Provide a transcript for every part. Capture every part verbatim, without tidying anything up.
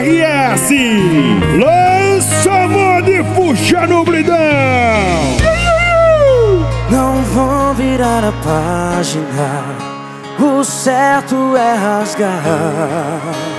R S lança a moda e puxa no bridão. Não vou virar a página, o certo é rasgar.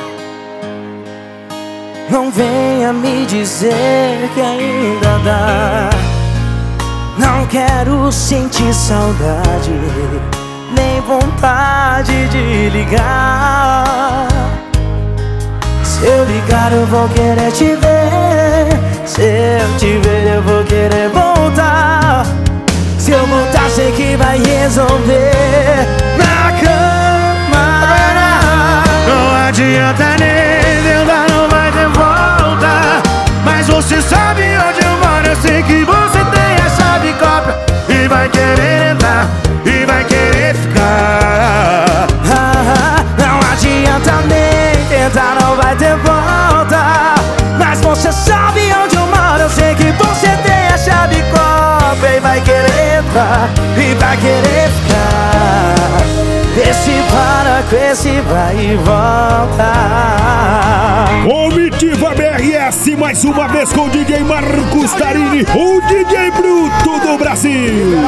Não venha me dizer que ainda dá. Não quero sentir saudade, nem vontade de ligar. Se eu ligar eu vou querer te ver, se eu te ver eu vou querer voltar. Se eu voltar sei que vai resolver na cama. Não adianta nem tentar, não vai ter volta. Mas você sabe onde eu moro, eu sei que você tem a chave cópia. E vai querer entrar, e vai querer ficar. ah, Não adianta nem tentar, não vai ter volta. Mas você sabe onde eu moro, eu sei que você tem a chave cópia. E vai querer entrar, e vai querer ficar. Vê se para com esse vai e volta. Comitiva B R S mais uma vez com o D J Marcos Tarini, o D J Bruto do Brasil.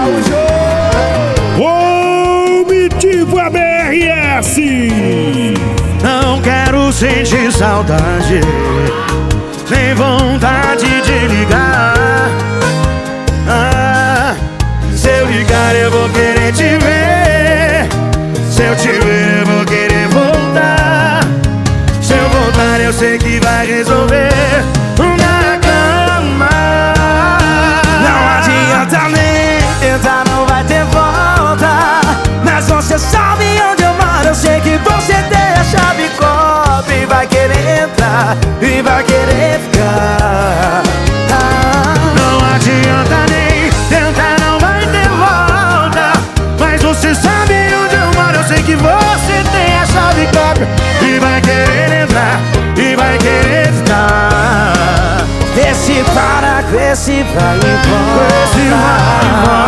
Comitiva B R S. Não quero sentir saudade, nem vontade de ligar. ah, Se eu ligar eu vou querer te ver, se eu te ver eu vou querer voltar. Se eu voltar eu sei que vai resolver na cama. Não adianta nem tentar, não vai ter volta. Mas você sabe onde eu moro, eu sei que você tem a chave cópia. E vai querer entrar, e vai querer ficar. ah, Não adianta nem tentar, não vai ter volta. Mas você sabe onde eu moro, eu sei que você tem a chave cópia. E vai querer entrar, e vai querer ficar. Vê se para com esse vai e volta. Esse vai e volta.